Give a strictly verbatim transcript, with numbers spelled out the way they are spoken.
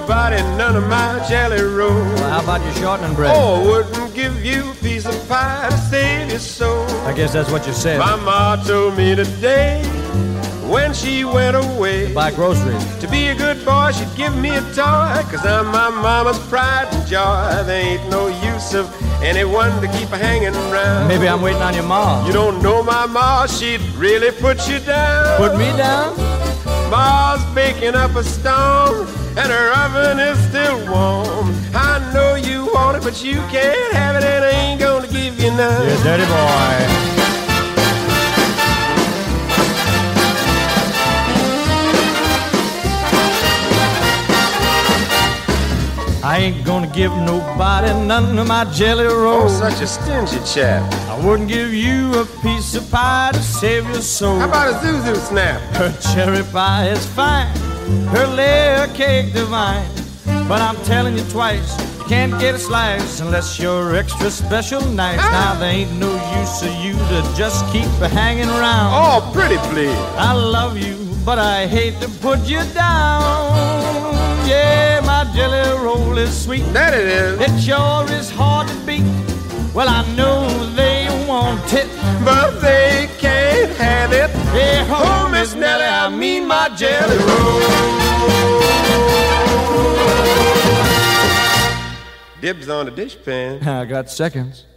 nobody none of my jelly rolls. Well, how about your shortening bread? Oh, wouldn't give you a piece of pie to save your soul. I guess that's what you said. My ma told me today when she went away to buy groceries. To be a good boy, she'd give me a toy, 'cause I'm my mama's pride and joy. There ain't no use of anyone to keep her hanging around. Maybe I'm waiting on your ma. You don't know my ma, she'd really put you down. Put me down? Ma's baking up a storm, and her oven is still warm. I know you want it, but you can't have it, and I ain't gonna give you none. You dirty boy. I ain't gonna give nobody none of my jelly rolls. Oh, such a stingy chap. I wouldn't give you a piece of pie to save your soul. How about a Zuzu snap? Her cherry pie is fine, her layer cake divine. But I'm telling you twice, you can't get a slice unless you're extra special nice. Ah. Now there ain't no use of you to just keep hanging around. Oh, pretty please. I love you, but I hate to put you down. Yeah, my jelly roll is sweet. That it is. It sure is hard to beat. Well, I know they want it, but they can't have it. Hey, oh, Miss Nellie, I mean my jelly roll. Dibs on the dishpan. I got seconds.